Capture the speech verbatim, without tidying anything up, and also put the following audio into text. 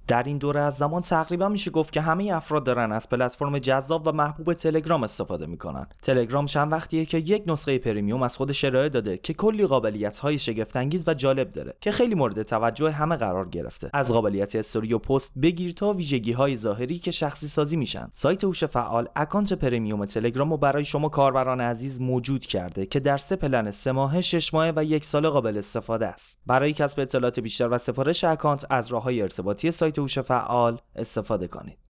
در این دوره از زمان تقریبا میشه گفت که همه افراد دارن از پلتفرم جذاب و محبوب تلگرام استفاده میکنن. تلگرام چند وقتیه که یک نسخه پرمیوم از خودش ارائه داده که کلی قابلیت‌های شگفت انگیز و جالب داره که خیلی مورد توجه همه قرار گرفته. از قابلیت استوری و پست بگیر تا ویژگی‌های ظاهری که شخصی سازی میشن. سایت هوش فعال اکانت پرمیوم تلگرام رو برای شما کاربران عزیز موجود کرده که در سه پلن سه ماهه، شش ماهه و یک ساله قابل استفاده است. برای کسب اطلاعات بیشتر و سفارش اکانت از راه‌های ارتباطی سایت هوش فعال استفاده کنید.